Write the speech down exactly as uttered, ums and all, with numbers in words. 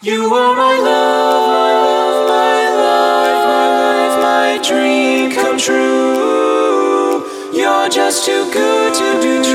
You are my love, my love, my life, my life, my dream come true. You're just too good to be true.